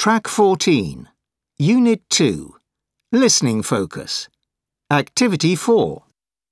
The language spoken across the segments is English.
Track 14, Unit 2, Listening Focus. Activity 4.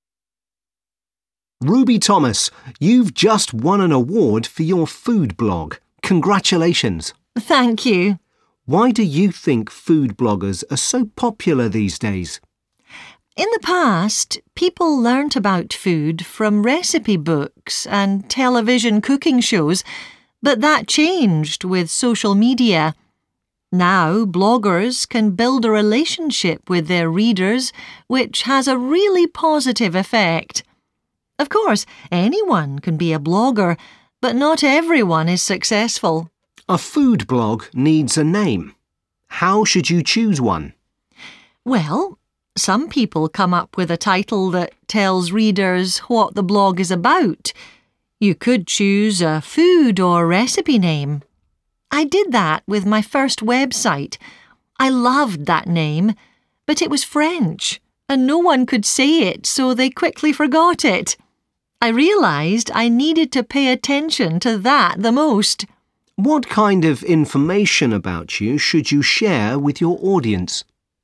Ruby Thomas, you've just won an award for your food blog. Congratulations. Thank you. Why do you think food bloggers are so popular these days? In the past, people learnt about food from recipe books and television cooking shows, but that changed with social media. Now, bloggers can build a relationship with their readers, which has a really positive effect. Of course, anyone can be a blogger, but not everyone is successful. A food blog needs a name. How should you choose one? Well, some people come up with a title that tells readers what the blog is about. You could choose a food or recipe name. I did that with my first website. I loved that name, but it was French, and no one could say it, so they quickly forgot it. I realised I needed to pay attention to that the most. What kind of information about you should you share with your audience?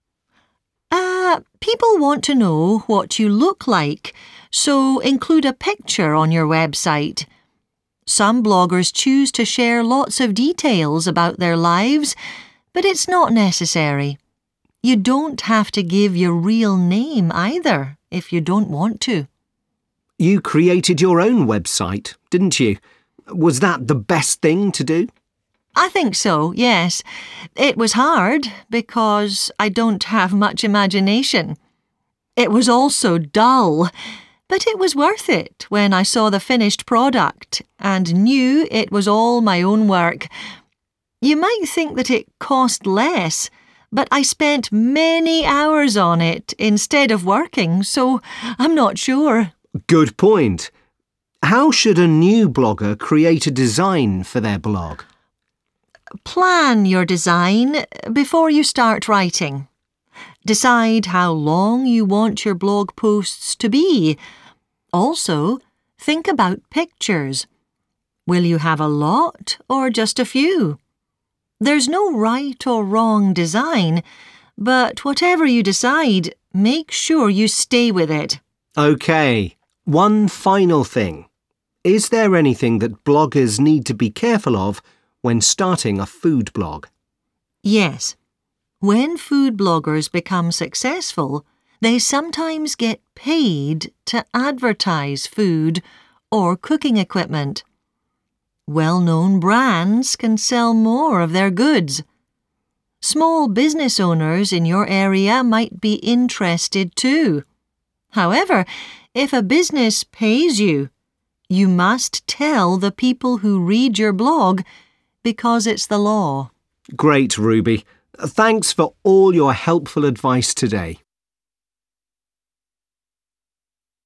People want to know what you look like, so include a picture on your website. Some bloggers choose to share lots of details about their lives, but it's not necessary. You don't have to give your real name either if you don't want to. You created your own website, didn't you? Was that the best thing to do? I think so, yes. It was hard because I don't have much imagination. It was also dull, but it was worth it when I saw the finished product and knew it was all my own work. You might think that it cost less, but I spent many hours on it instead of working, so I'm not sure. Good point. How should a new blogger create a design for their blog? Plan your design before you start writing. Decide how long you want your blog posts to be. Also, think about pictures. Will you have a lot or just a few? There's no right or wrong design, but whatever you decide, make sure you stay with it. OK, one final thing. Is there anything that bloggers need to be careful of when starting a food blog? Yes. When food bloggers become successful, they sometimes get paid to advertise food or cooking equipment. Well-known brands can sell more of their goods. Small business owners in your area might be interested too. However, if a business pays you, you must tell the people who read your blog because it's the law. Great, Ruby. Thanks for all your helpful advice today.